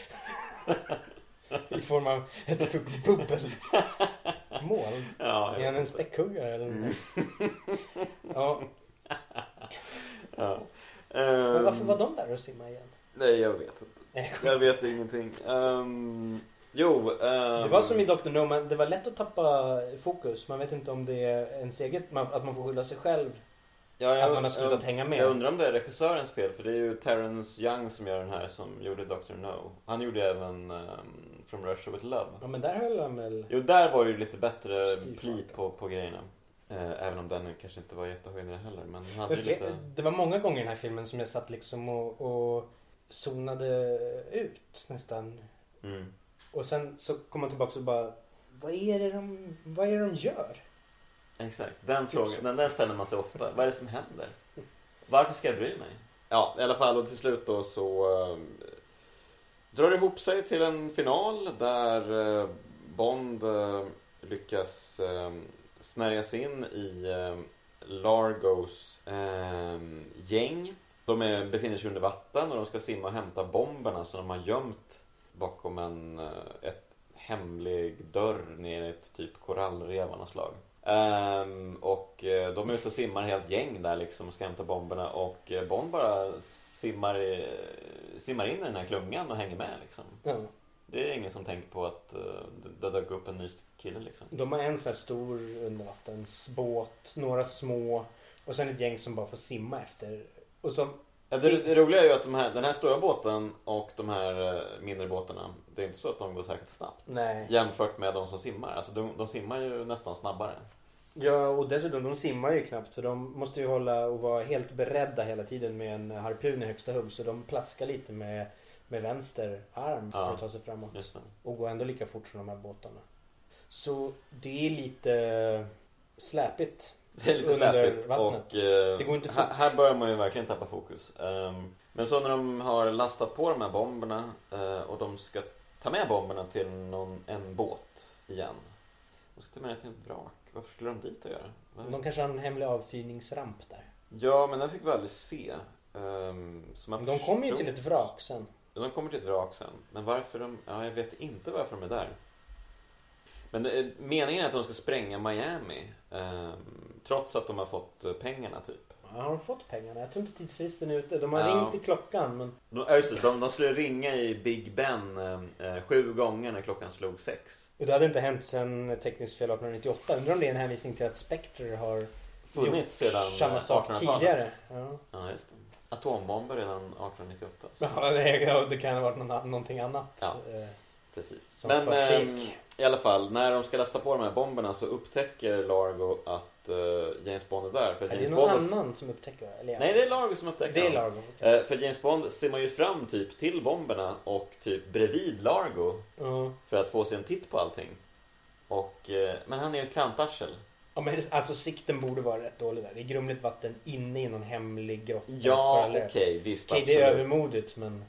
i form av ett stort bubbelmål. Ja, är han en späckhuggare eller mm. Ja. Ja. Men varför var de där och simma igen? Nej, jag vet inte. Jag vet ingenting. Um, jo, um, det var som i doktor No, man, det var lätt att tappa fokus. Man vet inte om det är ens eget, att man får skylla sig själv. Ja, jag, att man har slutat jag, hänga med. Jag undrar om det är regissörens fel, för det är ju Terrence Young som gör den här, som gjorde doktor No. Han gjorde även um, From Russia with Love. Ja, men där höll han väl... Jo, där var ju lite bättre pli på, på grejerna. Eh, även om den kanske inte var jättehöjnig heller. Men han hade men lite... Det var många gånger i den här filmen som jag satt liksom och, och zonade ut nästan. Mm. Och sen så kom man tillbaka och bara, vad är det de, vad är det de gör? Exakt, den frågan, den där ställer man sig ofta. Vad är det som händer? Varför ska jag bry mig? Ja, i alla fall, och till slut då så uh, drar det ihop sig till en final där uh, Bond uh, lyckas uh, snärjas in i uh, Largos uh, gäng. De är, befinner sig under vatten och de ska simma och hämta bomberna som de har gömt bakom en uh, ett hemlig dörr ner i ett typ korallrev av något slag. Um, och uh, de är ute och simmar helt gäng där liksom och ska hämta bomberna, och uh, Bond bara simmar, i, simmar in i den här klungan och hänger med liksom. Mm. Det är ingen som tänker på att uh, det dök upp en ny kille liksom. De har en sån här stor undervattensbåt, några små, och sen ett gäng som bara får simma efter. Och som... ja, det, det roliga är ju att de här, den här stora båten och de här uh, mindre båtarna, det är inte så att de går särskilt snabbt. Nej. Jämfört med de som simmar. Alltså de, de simmar ju nästan snabbare. Ja, och dessutom de simmar ju knappt för de måste ju hålla och vara helt beredda hela tiden med en harpun i högsta hugg. Så de plaskar lite med, med vänster arm Ja, för att ta sig framåt. just det. Och går ändå lika fort som de här båtarna. Så det är lite släpigt. Det är lite under släpigt vattnet. och eh, Det går inte här, fort. här börjar man ju verkligen tappa fokus. Um, men så när de har lastat på de här bomberna uh, och de ska ta med bomberna till någon, en båt igen. De ska ta med det till en vrak. Varför skulle de dit och göra? Vad- De kanske har en hemlig avfyrningsramp där. Ja, men den fick vi aldrig se. Um, så man De kommer ju förstod- till ett vrak sen. De kommer till ett vrak sen. Men varför de... Ja, jag vet inte varför de är där. Men det, är- meningen är att de ska spränga Miami. Um, trots att de har fått eh, pengarna typ. Ja, har de fått pengarna? Jag tror inte tidsfristen är ute. De har Ja. ringt i klockan men... De, ja, just det, de, de skulle ringa i Big Ben eh, eh, sju gånger när klockan slog sex. Och det hade inte hänt sedan tekniskt fel artonhundranittioåtta. Undrar om det är en hänvisning till att Spectre har Funnits gjort sedan samma eh, sak artonhundratalet. tidigare. Ja. Ja, just det. Atombomber redan arton nittioåtta. Så. Ja, det, det kan ha varit någon, någonting annat. Ja. eh, Precis. Som Men försiggick. ehm, i alla fall, när de ska lasta på de här bomberna så upptäcker Largo att eh, James Bond är där. För Är det James någon Bond annan som upptäcker? Eller ja. Nej, det är Largo som upptäcker Det är dem. Largo. okej. Eh, för James Bond simmar ju fram typ till bomberna och typ bredvid Largo Ja. för att få sig en titt på allting. Och, eh, men han är ju ett klantarsel. Ja, men alltså sikten borde vara rätt dålig där. Det är grumligt vatten inne i någon hemlig grotta. Ja, okej, Parallellt. visst, Okej, absolut. det är övermodigt men...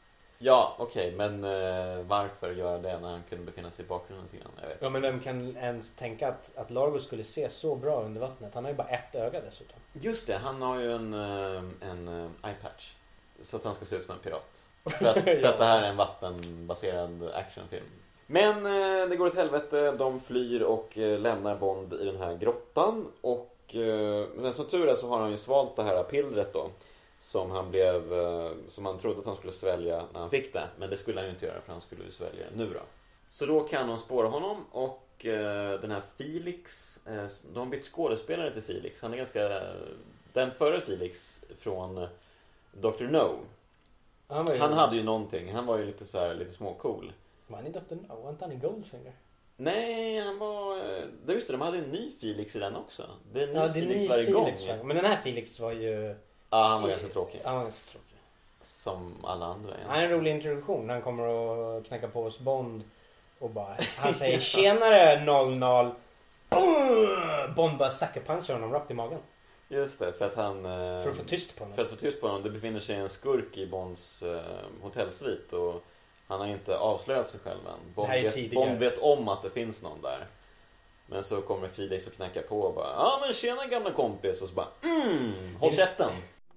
Ja, okej, men eh, varför göra det när han kunde befinna sig i bakgrunden lite grann? Jag vet. Ja, men vem kan ens tänka att, att Largo skulle se så bra under vattnet? Han har ju bara ett öga dessutom. Just det, han har ju en, eh, en eh, eyepatch. Så att han ska se ut som en pirat. För att, för Ja. att det här är en vattenbaserad actionfilm. Men eh, det går åt helvete, de flyr och eh, lämnar Bond i den här grottan. Och eh, men som tur är så har han ju svalt det här pillret då. Som han blev, eh, som han trodde att han skulle svälja när han fick det. Men det skulle han ju inte göra för han skulle ju svälja det nu då. Så då kan de spåra honom och eh, den här Felix, eh, de har bytt skådespelare till Felix. Han är ganska, den före Felix från eh, doktor No. Han, var ju Han hade ju någonting, han var ju lite så här, lite småcool. Var han i doktor No? Var inte han i Goldfinger? Nej, han var, eh, det just det, de hade en ny Felix i den också. Det är en ny Ja, det är Felix ny varje Felix. gång. va? Men den här Felix var ju... Ja, han var ganska tråkig. Han var ganska tråkig. Som alla andra Han egentligen. har en rolig introduktion. Han kommer och knackar på hos Bond. Och bara... Han säger tjenare noll noll. Boom! Bond bara sucker-punchar honom rakt i magen. Just det, för att han... eh, För att få tyst på För honom. att få tyst på honom, det befinner sig en skurk i Bonds eh, hotellsvit och han har inte avslöjat sig själv än. Bond Det här är vet, tidigare. Bond vet om att det finns någon där. Men så kommer Felix och knackar på och bara ja men tjena gamla kompis och så bara mm, håll Är det- käften.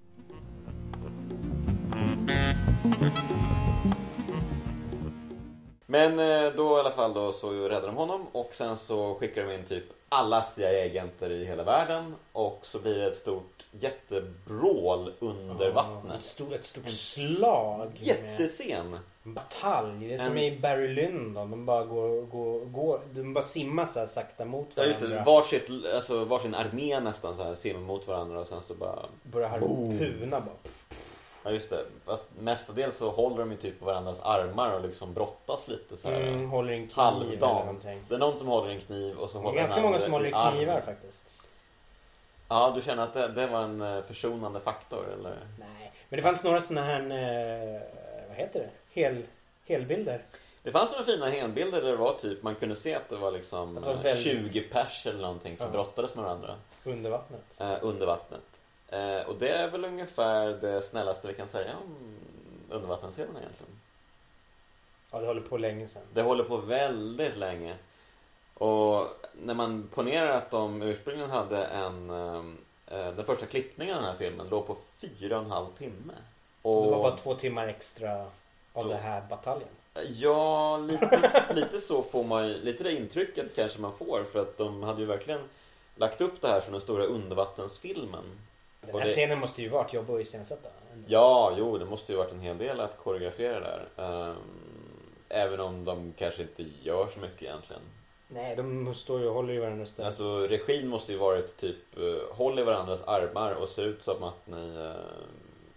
Men eh, då i alla fall då så räddar de honom och sen så skickar de in typ alla C I A-agenter i hela världen och så blir det ett stort jättebrål under Ja, Ett vattnet. stort, ett stort En slag. Med Jättescen. en batalj. Det är som En- i Barry Lyndon. De bara går, går, går de bara simmar så här sakta mot Ja varandra. just det, varsitt, alltså varsin armé nästan så här simmar mot varandra och sen så bara... Börjar harpuna bara. Ja just det, fast mestadels så håller de ju typ på varandras armar och liksom brottas lite så här Mm, håller en kniv eller halvdant. någonting. Det är någon som håller en kniv och så Det är håller ganska den många andra som håller i armen. knivar faktiskt. Ja, du känner att det, det var en eh, försonande faktor eller? Nej, men det fanns några såna här, eh, vad heter det? Hel, helbilder. Det fanns några fina henbilder där det var typ, man kunde se att det var liksom Att det var eh, väldigt- tjugo pers eller någonting som Ja. brottades med varandra Under vattnet. eh, under vattnet. Eh, och det är väl ungefär det snällaste vi kan säga om undervattensscenerna egentligen. Ja, det håller på länge sedan. Det håller på väldigt länge. Och när man ponerar att de ursprungligen hade en... Eh, den första klippningen av den här filmen låg på fyra och en halv timme. Och, Det var bara två timmar extra av Då- den här bataljen. Ja, lite, lite så får man ju... Lite det intrycket kanske man får. För att de hade ju verkligen lagt upp det här som den stora undervattensfilmen. Den Och här det- scenen måste ju varit jobbig att iscensätta. Ja, jo, det måste ju varit en hel del att koreografera där. Ehm, även om de kanske inte gör så mycket egentligen. Nej, de står ju och håller i varandra stället. Alltså regin måste ju varit typ uh, håll i varandras armar och se ut som att ni uh,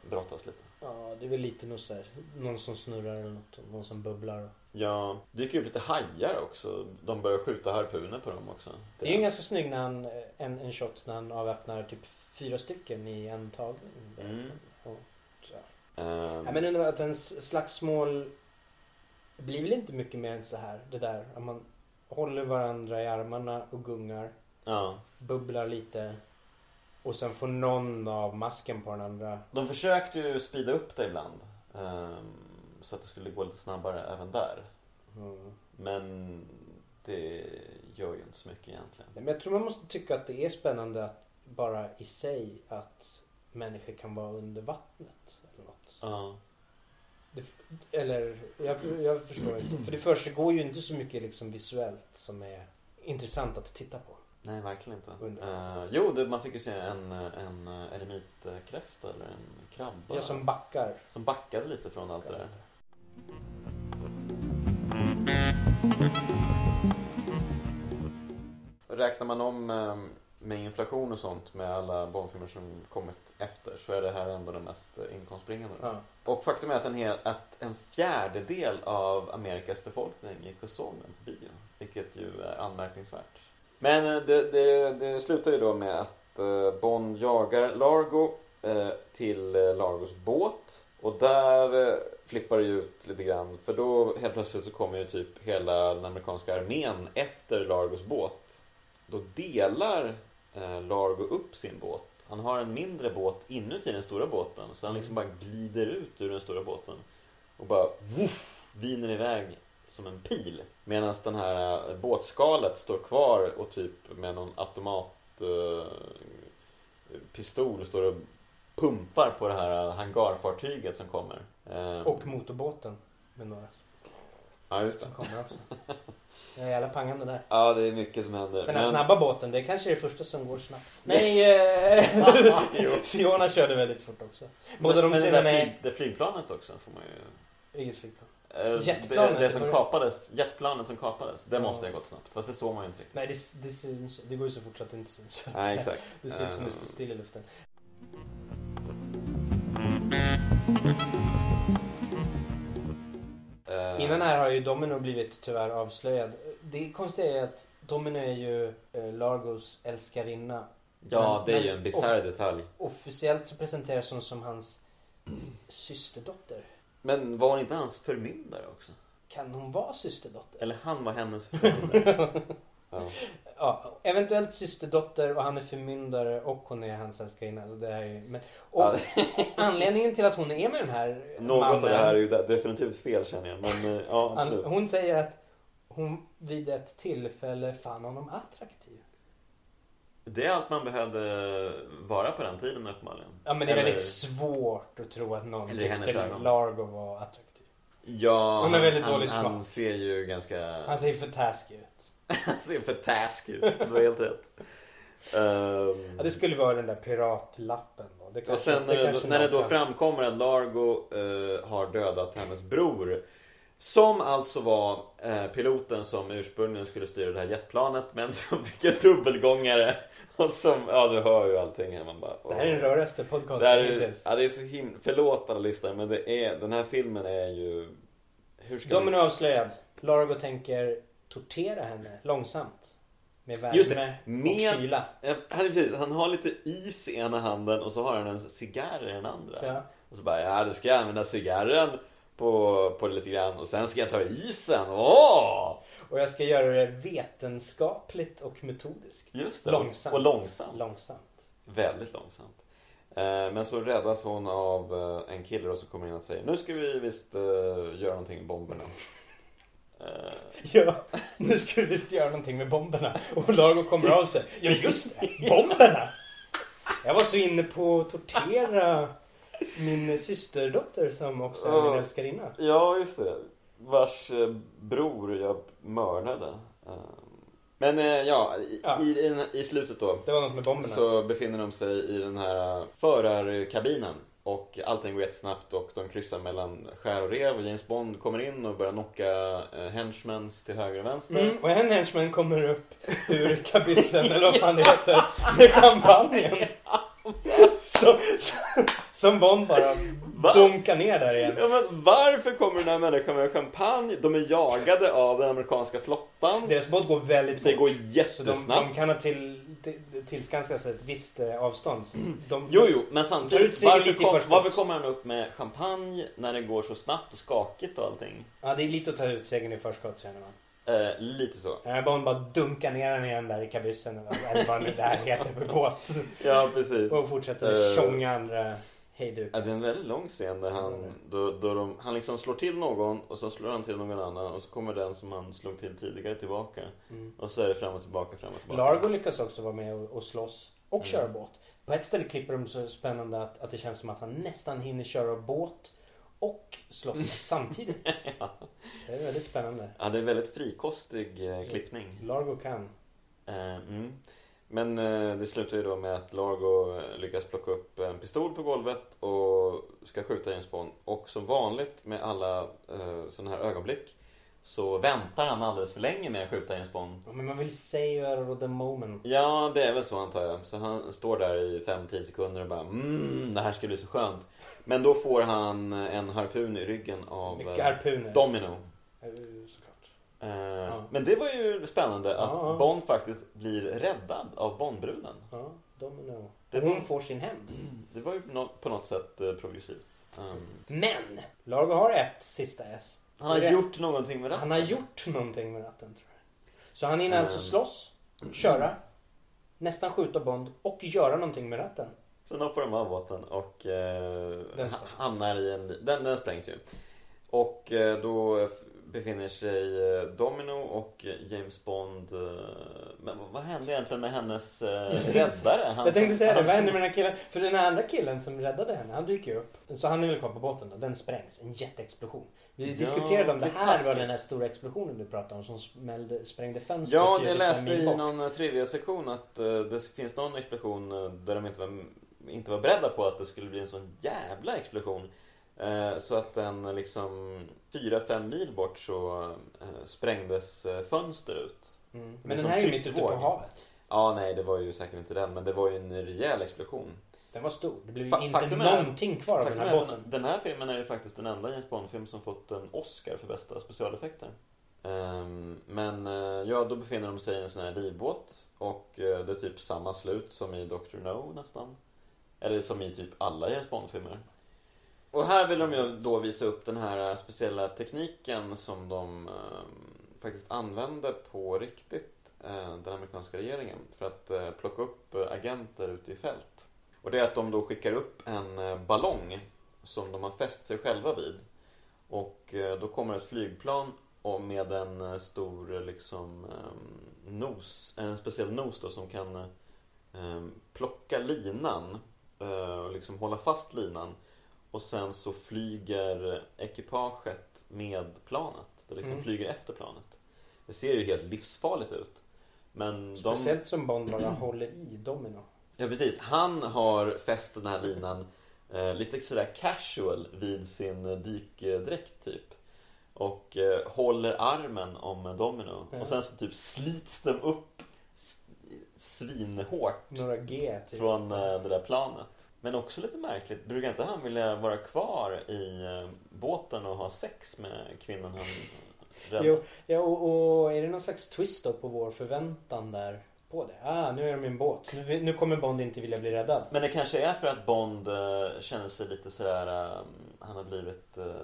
brottas lite. Ja, det är väl lite något så här, någon som snurrar eller något, någon som bubblar. Ja, det dyker upp lite hajar också. De börjar skjuta harpuner på dem också. Det är ju ganska snygg när han, en, en shot när han avväpnar typ fyra stycken i en tagning. Mm. Och, så. Um, Ja, men undrar att en slagsmål blir väl inte mycket mer än så här. Det där, att man håller varandra i armarna och gungar. Ja. Bubblar lite. Och sen får någon av masken på den andra. De försökte ju speeda upp det ibland. Um, så att det skulle gå lite snabbare även där. Mm. Men det gör ju inte så mycket egentligen. Men jag tror man måste tycka att det är spännande att bara i sig att människor kan vara under vattnet eller något. Ja. Det, eller jag, jag förstår inte. För det försiggår ju inte så mycket liksom visuellt som är intressant att titta på. Nej, verkligen inte. Uh, jo, det, man fick ju se en, en eremitkräfta eller en krabba. Ja, som backar. Som backade lite från allt det där. Räknar man om med inflation och sånt med alla barnfilmer som kommit efter så är det här ändå den mest inkomstbringande. Ja. Och faktum är att en, hel, att en fjärdedel av Amerikas befolkning gick och såg den på bio. Vilket ju är anmärkningsvärt. Men det, det, det slutar ju då med att Bond jagar Largo till Largos båt. Och där flippar det ut lite grann. För då helt plötsligt så kommer ju typ hela den amerikanska armén efter Largos båt. Då delar Largo upp sin båt. Han har en mindre båt inuti den stora båten. Så han liksom bara glider ut ur den stora båten. Och bara woof, viner iväg som en pil. Medan den här båtskalet står kvar och typ med någon automat uh, pistol står och pumpar på det här hangarfartyget som kommer. Um, och motorbåten med några. Ja, just det. Som kommer också. Det är jävla pangande där. Ja, det är mycket som händer. Den här Men... snabba båten, det är kanske är det första som går snabbt. Nej, eh, Fiona körde väldigt fort också. Båda men de men det, där flyg, det flygplanet också får man ju... Inget flygplan. Uh, Jetplanet, det, det som det kapades, jetplanet som kapades, det ja. måste ha gått snabbt. Fast det såg man ju inte riktigt. Nej, det, det, syns, det går ju så fort så att det inte syns. Nej, exakt. Det ser ut som det står still i luften. Uh, Innan här har ju Domino blivit tyvärr avslöjad. Det konstiga är att Domino är ju uh, Largos älskarinna. Ja, men, det är men, ju en bizarr detalj. Officiellt så presenteras hon som hans systerdotter. Men var hon inte hans förmyndare också? Kan hon vara systerdotter? Eller han var hennes förmyndare. Ja. Ja, eventuellt systerdotter och han är förmyndare och hon är hans älskarinna. Alltså det här är, men, och ja. Anledningen till att hon är med den här något mannen, av det här är ju definitivt fel, känner jag. Men ja, absolut. Hon säger att hon vid ett tillfälle fann honom attraktiv. Det är allt man behövde vara på den tiden uppenbarligen. Ja, men det är Eller... väldigt svårt att tro att någon tyckte Largo var attraktiv. Ja, hon är väldigt han, dålig han, smak. han ser ju ganska... Han ser för taskig ut. Han ser för taskig ut, det var helt rätt. Um... Ja, det skulle vara den där piratlappen då. Det kanske, och sen när det, det, när det då framkommer att Largo uh, har dödat hennes bror, som alltså var uh, piloten som ursprungligen skulle styra det här jetplanet, men som fick en dubbelgångare. Och som, ja, du hör ju allting här, man bara, det här är den rörigaste podcasten det är, hittills. Ja, det är så himla, förlåt alla lyssnare, men det är, den här filmen är ju, hur ska Domino man... avslöjad. Largo tänker tortera henne långsamt. Med värme Just det, med, och kyla. Han, precis, han har lite is i ena handen och så har han en cigarr i den andra. Ja. Och så bara, ja, du ska använda cigarren på, på det lite grann. Och sen ska jag ta isen. Åh! Och jag ska göra det vetenskapligt och metodiskt. Just det, långsamt. och långsamt. Långsamt. Väldigt långsamt. Men så räddas hon av en kille och så kommer in och säger, nu ska vi visst göra någonting med bomberna. Ja, nu ska vi visst göra någonting med bomberna. Och Largo kommer av sig. Ja, just det, bomberna! Jag var så inne på att tortera min systerdotter som också är min älskarinna. Ja, just det. Vars bror jag mördade. Men ja, i, ja. I, i, i slutet då, det var något med bomberna. Så befinner de sig i den här förarkabinen. Och allting går jättesnabbt och de kryssar mellan skär och rev. Och James Bond kommer in och börjar knocka eh, henchmans till höger och vänster. Mm, och en henchman kommer upp ur kabyssen, eller vad fan det heter, med champagnen. som, som, som Bond bara Va? dunkar ner där igen. Ja, men varför kommer den här människan med champagne? De är jagade av den amerikanska flottan. Deras båt går väldigt fort. Det går Så jättesnabbt. de, de kan ha till, till, tillskanska sig ett visst eh, avstånd. De, Jo, jo, men tar ut samtidigt, sig varför, lite i kom, förskott. varför kommer han upp med champagne när det går så snabbt och skakigt och allting? Ja, det är lite att ta ut segern i förskott, känner man. Eh, lite så. Äh, Bond bara dunkar ner den igen där i kabyssen. Eller vad nu det här heter på båt. Ja, precis. Och fortsätter Eh. tjonga andra hejdukar. Ja, det är en väldigt lång scen där han, då, då de, han liksom slår till någon och så slår han till någon annan och så kommer den som han slog till tidigare tillbaka. Mm. Och så är det fram och tillbaka, fram och tillbaka. Largo lyckas också vara med och, och slåss och Mm. köra båt. På ett ställe klipper de så spännande att, att det känns som att han nästan hinner köra båt och slåss samtidigt. Ja. Det är väldigt spännande. Ja, det är en väldigt frikostig eh, klippning. Largo kan. Eh, mm. Men eh, det slutar ju då med att Largo eh, lyckas plocka upp en pistol på golvet och ska skjuta James Bond. Och som vanligt med alla eh, sådana här ögonblick så väntar han alldeles för länge med att skjuta James Bond. Ja, men man vill savor the moment. Ja, det är väl så antar jag. Så han står där i fem till tio sekunder och bara mm, det här ska bli så skönt. Men då får han en harpun i ryggen av Mycket eh, harpuner. Domino. Eh, Såklart. Eh, Ja. Men det var ju spännande att Ja. Bond faktiskt blir räddad av Bondbruden. Ja, Domino. Det Hon var- får sin hämnd. Det var ju nå- på något sätt eh, progressivt. Um, Men! Largo har ett sista S. han har Det- gjort någonting med det. Han har gjort någonting med ratten, tror jag. Så han hinner alltså Mm. slåss, köra, nästan skjuta Bond och göra någonting med ratten. Sen hoppar de av båten och eh, Den ha- sprängs. hamnar i en... Den, den sprängs ju. Och eh, då f- befinner sig eh, Domino och James Bond... Eh, men vad- vad hände egentligen med hennes eh, räddare? Han Jag tänkte som- säga det, han vad som- hände med den här killen? För den här andra killen som räddade henne, han dyker ju upp. Så han är väl kvar på båten då, den sprängs. En jätteexplosion. Vi Ja, diskuterade om det lite här var taskigt. den här stora explosionen du pratade om som smällde, sprängde fönster. Ja, fyra jag till fem läste mil i bort. någon eh, trivia-sektion att eh, det finns någon explosion eh, där de inte var, inte var beredda på att det skulle bli en sån jävla explosion. Eh, så att den liksom fyra fem mil bort så eh, sprängdes eh, fönster ut. Mm. Det är Men den som här är ju mitt ute tryckvåg. på havet. Ja, nej, det var ju säkert inte den, men det var ju en rejäl explosion. Den var stor. Det blev ju Fa- inte faktum är- någonting kvar av den Faktum här är att båten. den, den här filmen är ju faktiskt den enda James Bond-film som fått en Oscar för bästa specialeffekter. Ehm, men eh, ja, då befinner de sig i en sån här livbåt och eh, det är typ samma slut som i doktor No nästan. Eller som i typ alla James Bond-filmer. Och här vill de ju då visa upp den här speciella tekniken som de eh, faktiskt använde på riktigt, eh, den amerikanska regeringen, för att eh, plocka upp eh, agenter ute i fält. Och det är att de då skickar upp en eh, ballong som de har fäst sig själva vid. Och eh, då kommer ett flygplan och med en eh, stor eh, liksom eh, nos, en speciell nos då som kan eh, plocka linan eh, och liksom hålla fast linan. Och sen så flyger ekipaget med planet. Det liksom Mm. flyger efter planet. Det ser ju helt livsfarligt ut. Men de... Speciellt som Bond bara håller i Domino. Ja, precis. Han har fäst den här linan eh, lite sådär casual vid sin eh, dykdräkt typ. Och eh, håller armen om Domino. Ja. Och sen så typ slits de upp s- svinhårt Några G typ. från eh, det där planet. Men också lite märkligt, brukar inte han vilja vara kvar i eh, båten och ha sex med kvinnan han räddade? Jo, ja, och, och är det någon slags twist då på vår förväntan där på det? Ah, nu är de i en båt. Nu, nu kommer Bond inte vilja bli räddad. Men det kanske är för att Bond eh, känner sig lite sådär, eh, han har blivit eh,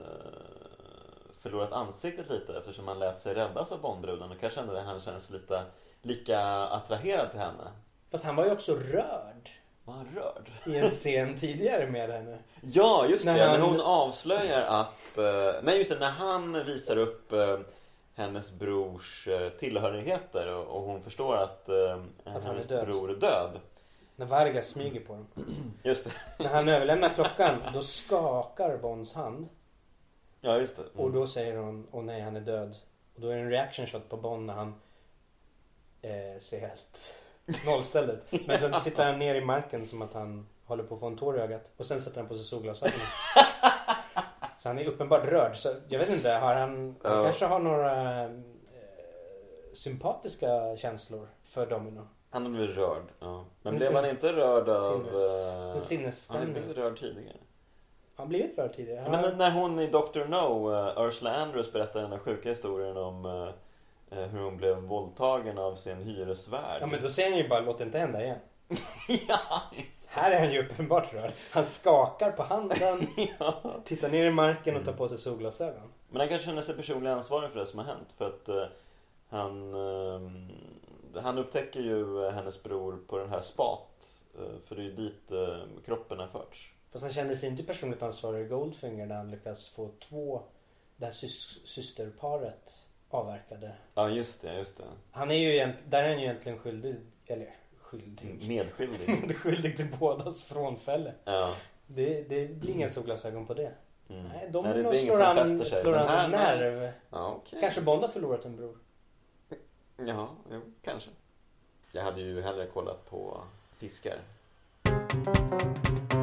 förlorat ansiktet lite eftersom han lät sig räddas av Bondbruden. Och kanske ändå han känner sig lite lika attraherad till henne. Fast han var ju också rörd Var han rörd? i en scen tidigare med henne. Ja, just det. När När han- hon avslöjar att... Eh, nej, just det. När han visar upp eh, hennes brors eh, tillhörigheter och, och hon förstår att, eh, han är hennes död. bror är död. När Vargas smyger på dem. Just det. När han överlämnar klockan, då skakar Bonds hand. Ja, just det. Mm. Och då säger hon, åh nej, han är död. Och då är det en reaction shot på Bond när han eh, ser helt nollställd ut. Men sen tittar han ner i marken som att han håller på att få en tår i ögat. Och sen sätter han på sig solglasögonen. Så han är uppenbart rörd. Så jag vet inte, har han, han Ja. kanske har några eh, sympatiska känslor för Domino. Han har blivit rörd, ja. Men blev han inte rörd av... Sinnes, Uh, sinnesstämning. han har blivit rörd tidigare. Han har blivit rörd tidigare. Ja, men när hon i doktor No, uh, Ursula Andress berättar den här sjuka historien om uh, uh, hur hon blev våldtagen av sin hyresvärd. Ja, men då säger han ju bara, låt det inte hända igen. Ja, här är han ju uppenbart rörd. Han skakar på handen, ja. tittar ner i marken och tar på sig solglasögon. Men han kanske känner sig personligen ansvarig för det som har hänt. För att uh, han, uh, han upptäcker ju hennes bror på den här spat. Uh, för det är ju dit uh, kroppen har förts. Fast han kände sig inte personligt ansvarig i Goldfinger när han lyckas få två, det här sys- systerparet avverkade. Ja, just det, just det. Han är ju egent- där är han ju egentligen skyldig, eller skyldig. Medskyldig. Medskyldig till bådas frånfälle. Ja. Det, det blir inga solglasögon på det. Mm. Nej, de Nej, det, nog det är inget slår som han, fäster sig. slår Men han här- en nerv. Ja, okej. Kanske Bond har förlorat en bror. Ja, jo, kanske. Jag hade ju hellre kollat på fiskar.